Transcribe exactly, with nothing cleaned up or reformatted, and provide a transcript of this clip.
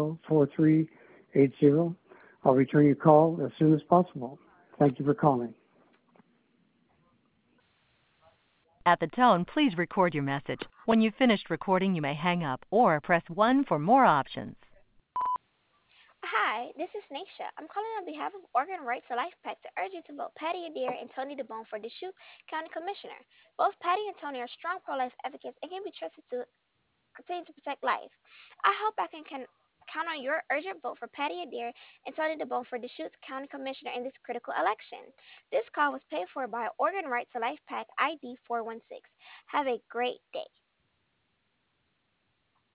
zero four three eight zero. I'll return your call as soon as possible. Thank you for calling. At the tone, please record your message. When you've finished recording, you may hang up or press one for more options. Hi, this is Naisha. I'm calling on behalf of Organ Rights Alive PAC to urge you to vote Patty Adair and Tony DeBone for Deschutes County Commissioner. Both Patty and Tony are strong pro-life advocates and can be trusted to continue to protect life. I hope I can, can count on your urgent vote for Patty Adair and Tony DeBone for Deschutes County Commissioner in this critical election. This call was paid for by Organ Rights Alive PAC I D four one six. Have a great day.